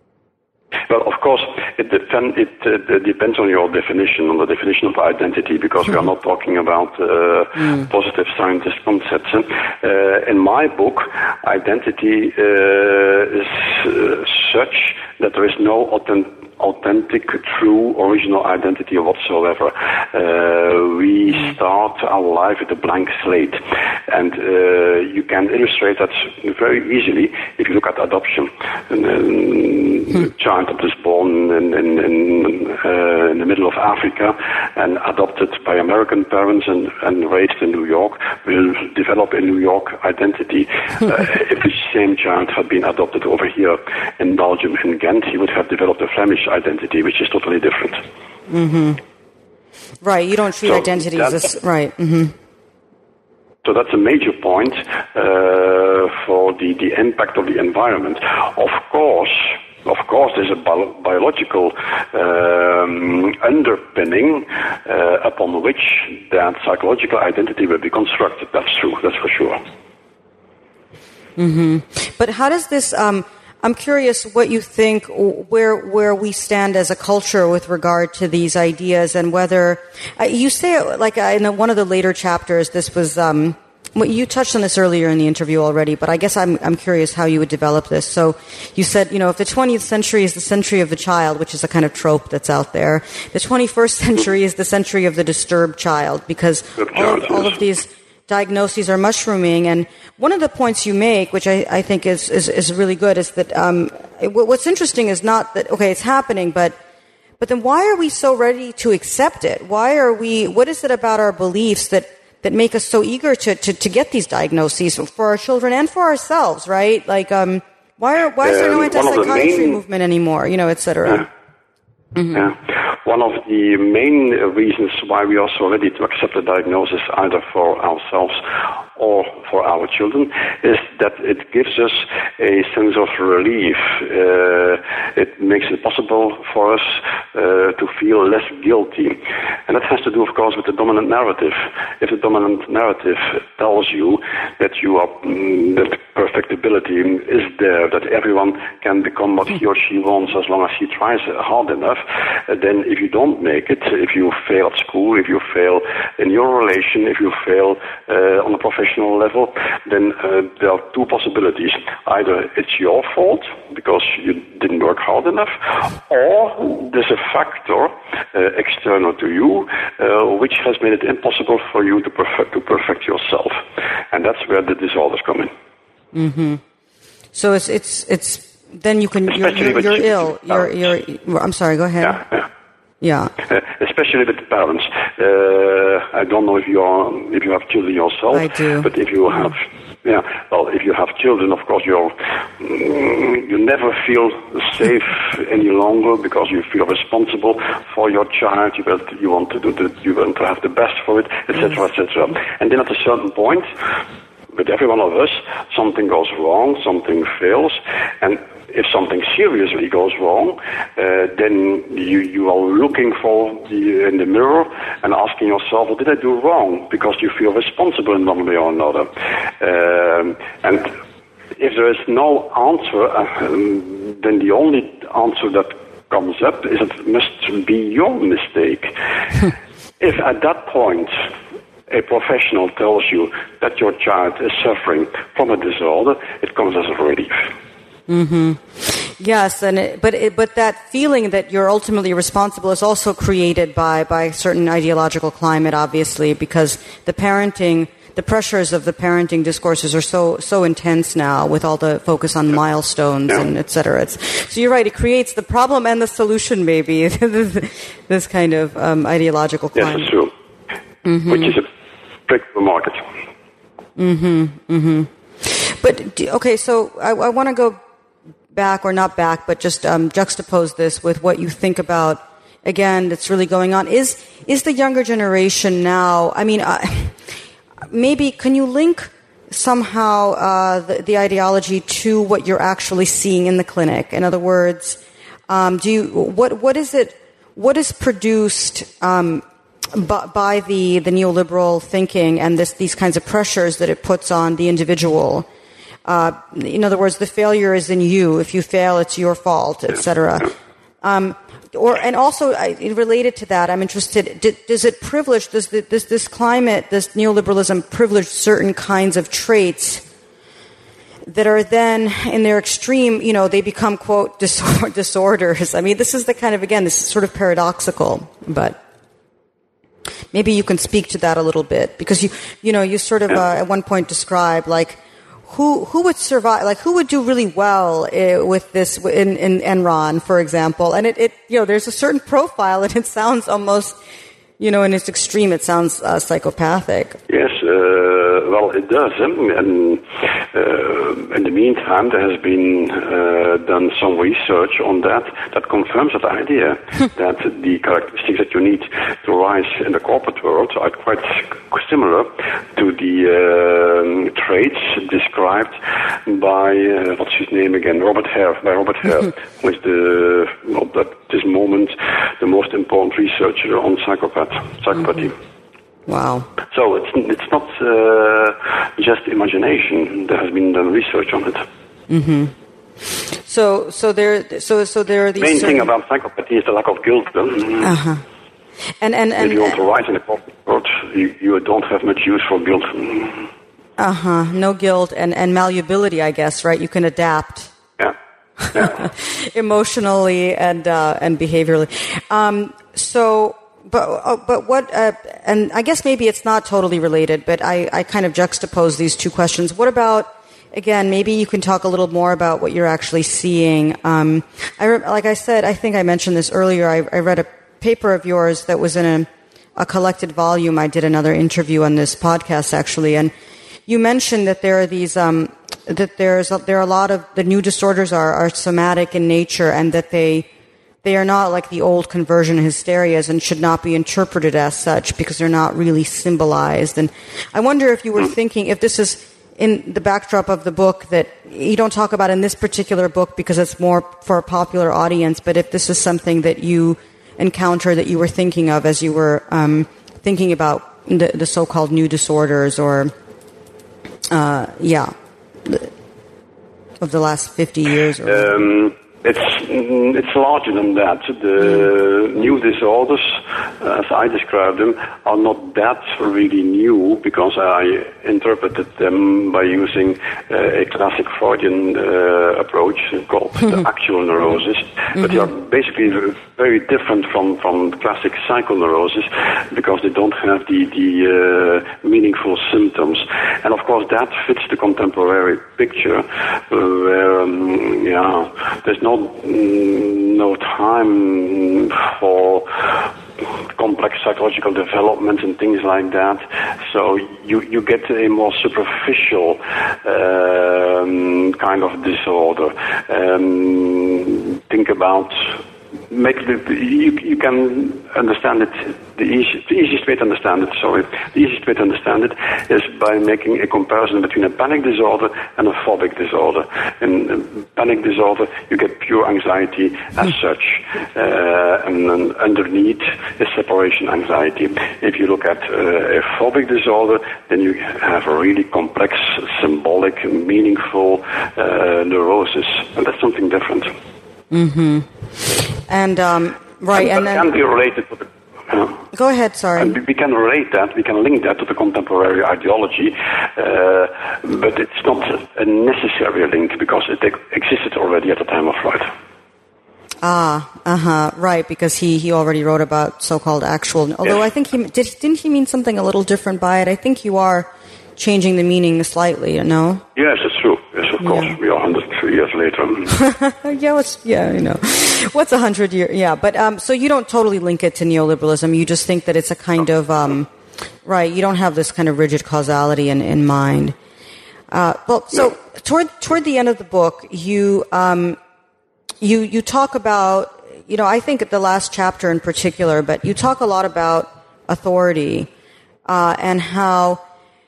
Speaker 4: Well, of course, it, depend, it, uh, it depends on your definition, on the definition of identity, because we are not talking about uh, mm. positive scientist concepts. Uh, in my book, identity uh, is uh, such that there is no authentic authentic, true, original identity whatsoever. Uh, we start our life with a blank slate. And uh, you can illustrate that very easily if you look at adoption. And, um, a child that is born in, in, in, uh, in the middle of Africa and adopted by American parents and, and raised in New York will develop a New York identity. uh, if the same child had been adopted over here in Belgium, in Ghent, he would have developed a Flemish identity, which is totally different.
Speaker 3: Mm-hmm. Right, you don't treat
Speaker 4: so
Speaker 3: identities as... Right, mm-hmm.
Speaker 4: So that's a major point uh, for the, the impact of the environment. Of course, of course, there's a bi- biological um, underpinning uh, upon which that psychological identity will be constructed. That's true. That's for sure.
Speaker 3: Mm-hmm. But how does this? Um, I'm curious what you think, where where we stand as a culture with regard to these ideas, and whether uh, you say, like uh, in one of the later chapters, this was. Um, Well, you touched on this earlier in the interview already, but I guess I'm I'm curious how you would develop this. So you said, you know, if the twentieth century is the century of the child, which is a kind of trope that's out there, the twenty-first century is the century of the disturbed child, because all of, all of these diagnoses are mushrooming. And one of the points you make, which I, I think is, is, is really good, is that um, what's interesting is not that, okay, it's happening, but but then why are we so ready to accept it? Why are we, what is it about our beliefs that that make us so eager to, to, to get these diagnoses for our children and for ourselves, right? Like, um, why are, why is there no
Speaker 4: Um,
Speaker 3: anti-psychiatry
Speaker 4: main,
Speaker 3: movement anymore, you know, et cetera?
Speaker 4: Yeah. Mm-hmm. Yeah. One of the main reasons why we are so ready to accept a diagnosis either for ourselves or for our children is that it gives us a sense of relief. Uh, it makes it possible for us uh, to feel less guilty. And that has to do, of course, with the dominant narrative. If the dominant narrative tells you that you are, mm, that perfectibility is there, that everyone can become what he or she wants as long as he tries hard enough, uh, then if you don't make it, if you fail at school, if you fail in your relation, if you fail uh, on a professional level, then uh, there are two possibilities. Either it's your fault because you didn't work hard enough, or there's a factor uh, external to you uh, which has made it impossible for you to perfect, to perfect yourself. And that's where the disorders come in.
Speaker 3: Mm-hmm. So it's, it's, it's, then you can, you're, you're, you're ill. You're, you're, I'm sorry, go ahead.
Speaker 4: Yeah, yeah.
Speaker 3: Yeah.
Speaker 4: Uh, especially with parents. Uh, I don't know if you are, if you have children yourself.
Speaker 3: I do.
Speaker 4: But if you have, yeah, well, if you have children, of course, you're, mm, you never feel safe any longer because you feel responsible for your child. You want, you want to do the, you want to have the best for it, et cetera, et cetera. And then at a certain point, with every one of us, something goes wrong, something fails, and if something seriously goes wrong, uh, then you, you are looking for the, in the mirror and asking yourself, what did I do wrong? Because you feel responsible in one way or another. Um, and if there is no answer, uh, then the only answer that comes up is it must be your mistake. If at that point a professional tells you that your child is suffering from a disorder, it comes as a relief.
Speaker 3: Mm-hmm. Yes, and it, but it, but that feeling that you're ultimately responsible is also created by by certain ideological climate, obviously, because the parenting, the pressures of the parenting discourses are so so intense now, with all the focus on milestones
Speaker 4: yeah.
Speaker 3: and et cetera. It's, so you're right; it creates the problem and the solution, maybe this kind of um, ideological climate.
Speaker 4: Yes, that's true. Mm-hmm. Which is a trick for the market.
Speaker 3: Mm-hmm. Mm-hmm. But do, okay, so I, I want to go back, or not back, but just um, juxtapose this with what you think about, again, that's really going on. Is is the younger generation now, I mean, uh, maybe can you link somehow uh, the, the ideology to what you're actually seeing in the clinic? In other words, um, do you, what what is it, what is produced um, by, by the, the neoliberal thinking and this, these kinds of pressures that it puts on the individual? Uh, in other words, the failure is in you. If you fail, it's your fault, et cetera. Um, or and also I, related to that, I'm interested. D- does it privilege? Does the, this this climate, this neoliberalism, privilege certain kinds of traits that are then, in their extreme, you know, they become quote disor- disorders? I mean, this is the kind of, again, this is sort of paradoxical, but maybe you can speak to that a little bit, because you you know you sort of uh, at one point described like. Who who would survive? Like who would do really well uh, with this in, in Enron, for example? And it, it you know there's a certain profile, and it sounds almost, you know, in its extreme, it sounds uh, psychopathic.
Speaker 4: Yes. Uh, well, it does. Um, and uh, in the meantime, there has been uh, done some research on that that confirms that idea that the characteristics that you need to rise in the corporate world are quite similar to the uh, traits described by uh, what's his name again? Robert Hare. By Robert Hare, who is the well, at this moment the most important researcher on psychopath psychopathy.
Speaker 3: Mm-hmm. Wow.
Speaker 4: So it's it's not uh, just imagination. There has been done research on it.
Speaker 3: Mm-hmm. So so there so so there are these.
Speaker 4: The main
Speaker 3: certain...
Speaker 4: thing about psychopathy is the lack of guilt.
Speaker 3: Uh huh. And and and
Speaker 4: if you want to rise in the corporate world, you, you don't have much use for guilt.
Speaker 3: Uh huh. No guilt and and malleability, I guess. Right? You can adapt.
Speaker 4: Yeah. Yeah.
Speaker 3: Emotionally and uh, and behaviorally. Um, so. But uh, but what uh, and I guess maybe it's not totally related, but I, I kind of juxtapose these two questions. What about, again, maybe you can talk a little more about what you're actually seeing. Um, I re- like I said, I think I mentioned this earlier. I, I read a paper of yours that was in a, a collected volume. I did another interview on this podcast actually, and you mentioned that there are these um, that there's a, there are a lot of the new disorders are, are somatic in nature, and that they. They are not like the old conversion hysterias and should not be interpreted as such because they're not really symbolized. And I wonder if you were thinking, if this is in the backdrop of the book that you don't talk about in this particular book because it's more for a popular audience, but if this is something that you encounter that you were thinking of as you were um, thinking about the, the so-called new disorders or, uh, yeah, of the last fifty years or
Speaker 4: um. It's it's larger than that. The new disorders, as I describe them, are not that really new because I interpreted them by using uh, a classic Freudian uh, approach called the actual neurosis. Mm-hmm. But they are basically very different from, from classic psychoneurosis because they don't have the, the uh, meaningful symptoms. And of course that fits the contemporary picture uh, where, um, yeah, there's no no time for complex psychological development and things like that. So you, you get a more superficial um, kind of disorder. Um, think about make the, you, you can understand it. The, easy, the easiest way to understand it, sorry, the easiest way to understand it is by making a comparison between a panic disorder and a phobic disorder. In a panic disorder, you get pure anxiety as such, uh, and then underneath is separation anxiety. If you look at uh, a phobic disorder, then you have a really complex, symbolic, meaningful uh, neurosis, and that's something different.
Speaker 3: Mm-hmm. And um, right,
Speaker 4: and,
Speaker 3: and
Speaker 4: that
Speaker 3: then
Speaker 4: can be related to the. Uh,
Speaker 3: go ahead. Sorry.
Speaker 4: And we can relate that. We can link that to the contemporary ideology, uh, but it's not a necessary link because it existed already at the time of Freud.
Speaker 3: Ah, uh huh. Right, because he, he already wrote about so-called actual. Although
Speaker 4: yes.
Speaker 3: I think he did. Didn't he mean something a little different by it? I think you are changing the meaning slightly. You know.
Speaker 4: Yes, it's true. Yes, of
Speaker 3: Yeah.
Speaker 4: course. We are one hundred three years later.
Speaker 3: yeah, what's, yeah, you know. What's a hundred year? Yeah, but um, so you don't totally link it to neoliberalism. You just think that it's a kind of um, right. You don't have this kind of rigid causality in in mind. Uh, well, so
Speaker 4: No.
Speaker 3: toward toward the end of the book, you um, you you talk about, you know, I think at the last chapter in particular, but you talk a lot about authority uh, and how.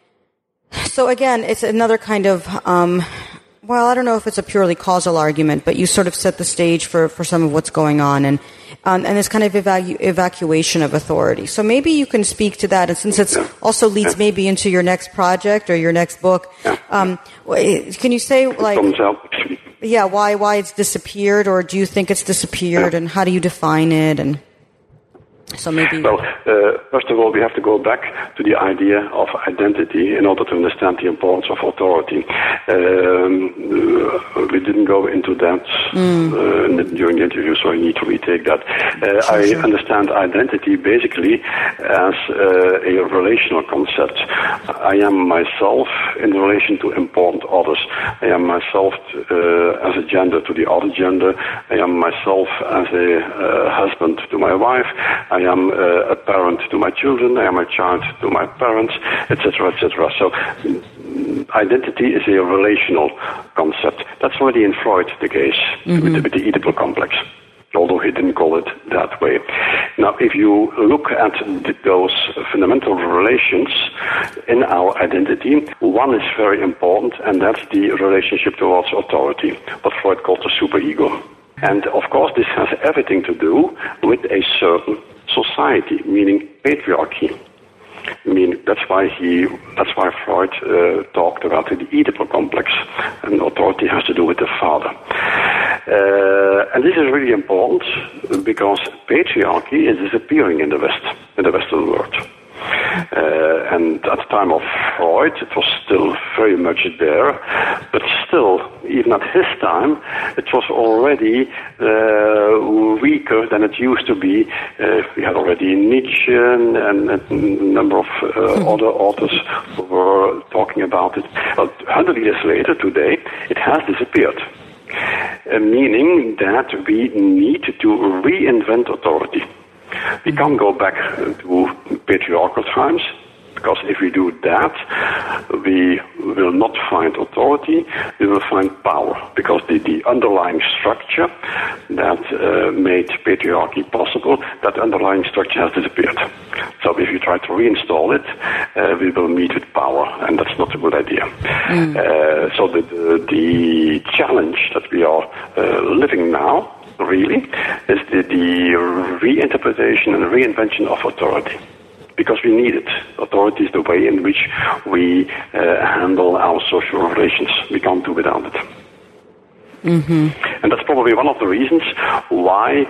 Speaker 3: So again, it's another kind of, um, well, I don't know if it's a purely causal argument, but you sort of set the stage for, for some of what's going on, and um, and this kind of evacu- evacuation of authority. So maybe you can speak to that, and since it also leads maybe into your next project or your next book, um, can you say, like, yeah, why why it's disappeared, or do you think it's disappeared, and how do you define it, and so maybe.
Speaker 4: Well, uh, first of all, we have to go back to the idea of identity in order to understand the importance of authority. Um, uh, we didn't go into that mm. uh, during the interview, so I need to retake that. Uh, sure, I sure. understand identity basically as uh, a relational concept. I am myself in relation to important others. I am myself uh, as a gender to the other gender. I am myself as a uh, husband to my wife. I am uh, a parent to my children, I am a child to my parents, et cetera, et cetera. So identity is a relational concept. That's already in Freud the case mm-hmm. with, the, with the Oedipal complex, although he didn't call it that way. Now, if you look at the, those fundamental relations in our identity, one is very important, and that's the relationship towards authority, what Freud called the superego. And, of course, this has everything to do with a certain society, meaning patriarchy. I mean, that's why he, that's why Freud uh, talked about the Oedipal complex, and authority has to do with the father. Uh, and this is really important because patriarchy is disappearing in the West, in the Western world. Uh, and at the time of Freud, it was still very much there, but still, even at his time, it was already uh, weaker than it used to be. Uh, we had already Nietzsche and, and a number of uh, mm-hmm. other authors who were talking about it. But one hundred years later, today, it has disappeared. Uh, meaning that we need to reinvent authority. We can't go back to patriarchal times, because if we do that, we will not find authority, we will find power, because the, the underlying structure that uh, made patriarchy possible, that underlying structure has disappeared. So if you try to reinstall it, uh, we will meet with power, and that's not a good idea. Mm. Uh, so the, the, the challenge that we are uh, living now, really, is the, the reinterpretation and reinvention of authority. Because we need it. Authority is the way in which we uh, handle our social relations. We can't do without it. Mm-hmm. And that's probably one of the reasons why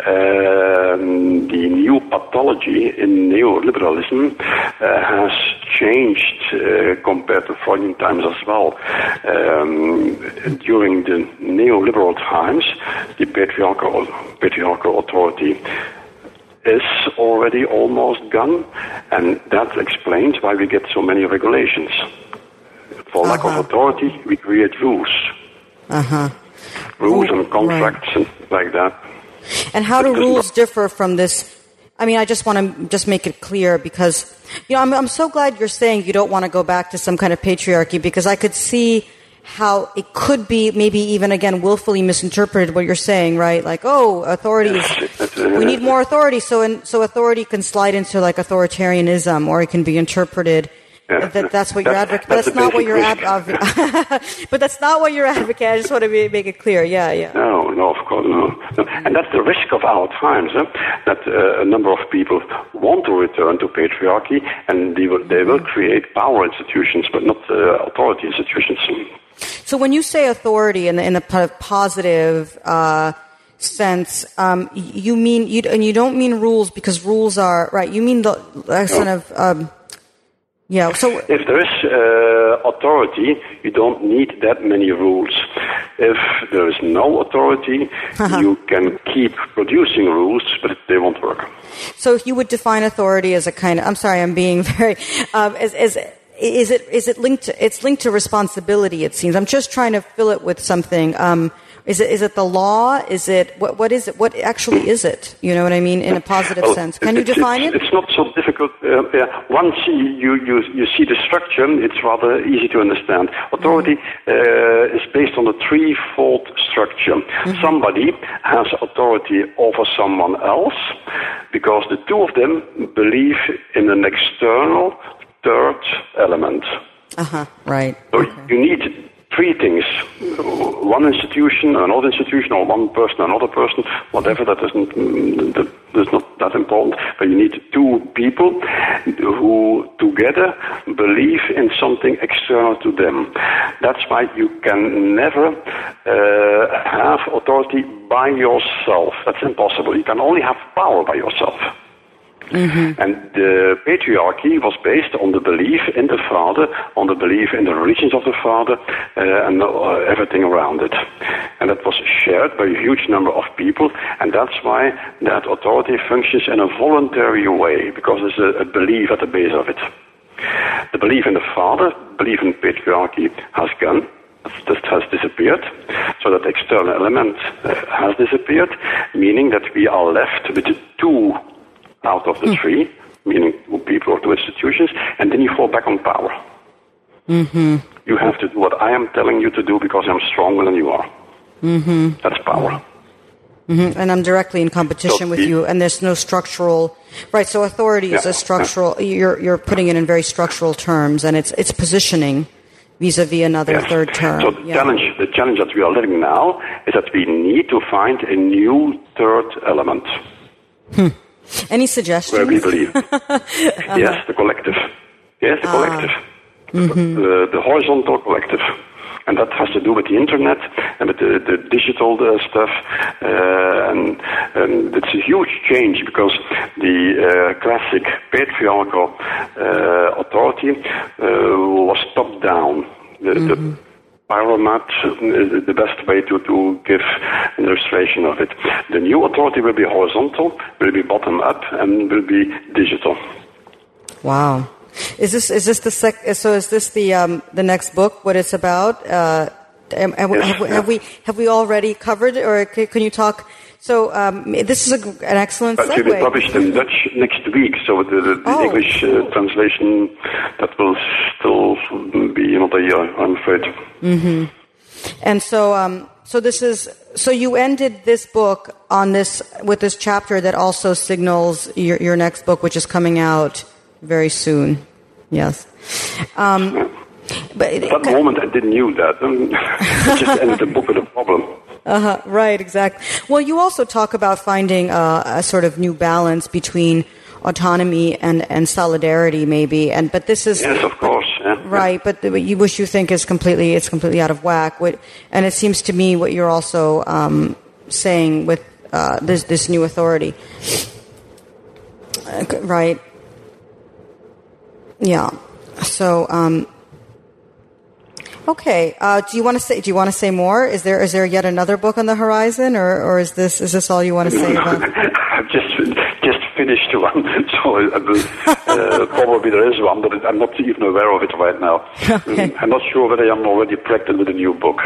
Speaker 4: uh, the new pathology in neoliberalism uh, has changed uh, compared to Freudian times as well. Um, during the neoliberal times, the patriarchal, patriarchal authority is already almost gone, and that explains why we get so many regulations. For uh-huh. lack of authority, we create rules. Uh-huh. Rules and contracts right. and like that.
Speaker 3: And how do rules differ from this? I mean, I just want to just make it clear because, you know, I'm, I'm so glad you're saying you don't want to go back to some kind of patriarchy, because I could see how it could be maybe even, again, willfully misinterpreted what you're saying, right? Like, oh, authority is, we need more authority, so in, so authority can slide into like authoritarianism, or it can be interpreted yeah. that that's what you're advocating. But that's not what you're advocating. But that's not what you're advocating. I just want to be, make it clear. Yeah, yeah.
Speaker 4: No, no, of course, no. no. And that's the risk of our times, eh? that uh, a number of people want to return to patriarchy, and they will, they will create power institutions, but not uh, authority institutions.
Speaker 3: So when you say authority in the, in the positive uh, sense, um, you mean you and you don't mean rules, because rules are right. You mean the uh, kind of um, yeah. So
Speaker 4: if there is uh, authority, you don't need that many rules. If there is no authority, uh-huh. you can keep producing rules, but they won't work.
Speaker 3: So you would define authority as a kind of. I'm sorry, I'm being very um, as as. Is it is it linked to, it's linked to responsibility, it seems. I'm just trying to fill it with something. Um, is it is it the law? Is it what what is it? What actually is it? You know what I mean, in a positive
Speaker 4: well,
Speaker 3: sense. Can you
Speaker 4: it's,
Speaker 3: define
Speaker 4: it's,
Speaker 3: it?
Speaker 4: It's not so difficult. Uh, yeah. Once you, you you see the structure, it's rather easy to understand. Authority mm-hmm. uh, is based on a threefold structure. Mm-hmm. Somebody has authority over someone else because the two of them believe in an external third element.
Speaker 3: Uh-huh, right.
Speaker 4: So
Speaker 3: okay.
Speaker 4: you need three things. One institution, another institution, or one person, another person, whatever, that isn't, that is not that important. But you need two people who together believe in something external to them. That's why you can never uh, have authority by yourself. That's impossible. You can only have power by yourself. Mm-hmm. And the patriarchy was based on the belief in the father, on the belief in the religions of the father, uh, and uh, everything around it. And that was shared by a huge number of people, and that's why that authority functions in a voluntary way, because there's a, a belief at the base of it. The belief in the father, belief in patriarchy has gone. That has disappeared, so that external element uh, has disappeared, meaning that we are left with two out of the mm. three, meaning two people or two institutions, and then you fall back on power.
Speaker 3: Mm-hmm.
Speaker 4: You have to do what I am telling you to do because I'm stronger than you are.
Speaker 3: Mm-hmm.
Speaker 4: That's power.
Speaker 3: Mm-hmm. And I'm directly in competition so with you, and there's no structural right. So authority yeah, is a structural. Yeah. You're you're putting it in very structural terms, and it's it's positioning vis-a-vis another
Speaker 4: yes.
Speaker 3: third term.
Speaker 4: So the
Speaker 3: yeah.
Speaker 4: challenge, the challenge that we are living now is that we need to find a new third element.
Speaker 3: Hmm. Any suggestions?
Speaker 4: Where we believe. uh-huh. Yes, the collective. Yes, the ah. collective. Mm-hmm. The, the horizontal collective. And that has to do with the internet and with the, the digital uh, stuff. Uh, and, and it's a huge change because the uh, classic patriarchal uh, authority uh, was top-down. The, mm-hmm. the pyramid is the best way to, to give an illustration of it. The new authority will be horizontal, will be bottom-up, and will be digital.
Speaker 3: Wow. Is this is this the sec? So is this the um, the next book? What it's about? Uh, have, have,
Speaker 4: yes,
Speaker 3: have, have we have we already covered, or can you talk? So um, this is a, an excellent
Speaker 4: segue. It will be published in Dutch next week. So the, the, the oh. English uh, translation that will still be another year, I'm afraid.
Speaker 3: Mm-hmm. And so um, so this is so you ended this book on this with this chapter that also signals your your next book, which is coming out very soon. Yes. Um, but
Speaker 4: At that moment, I didn't knew that. I just ended the book with a problem.
Speaker 3: Uh-huh, right, exactly. Well, you also talk about finding uh, a sort of new balance between autonomy and, and solidarity, maybe. And but this is
Speaker 4: yes, of course, yeah.
Speaker 3: right. But the, you wish you think is completely it's completely out of whack. What, and it seems to me what you're also um, saying with uh, this this new authority, uh, right? Yeah. So, um, okay. Uh, do you want to say? Do you want to say more? Is there is there yet another book on the horizon, or, or is this is this all you want to say about?
Speaker 4: I've just just finished one, so I will, uh, probably there is one, but I'm not even aware of it right now.
Speaker 3: Okay.
Speaker 4: I'm not sure whether I'm already pregnant with a new book.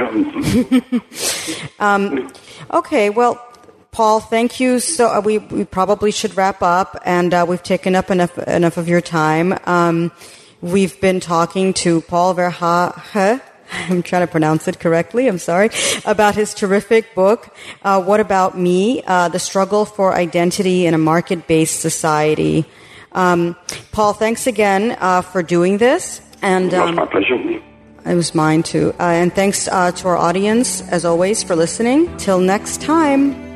Speaker 3: um, okay. Well. Paul, thank you. So uh, we we probably should wrap up, and uh, we've taken up enough enough of your time. Um, we've been talking to Paul Verhaeghe, I'm trying to pronounce it correctly, I'm sorry, about his terrific book, uh, What About Me? Uh, The Struggle for Identity in a Market-Based Society. Um, Paul, thanks again uh, for doing this. And,
Speaker 4: um, it was my pleasure.
Speaker 3: It was mine too. Uh, and thanks uh, to our audience, as always, for listening. Till next time.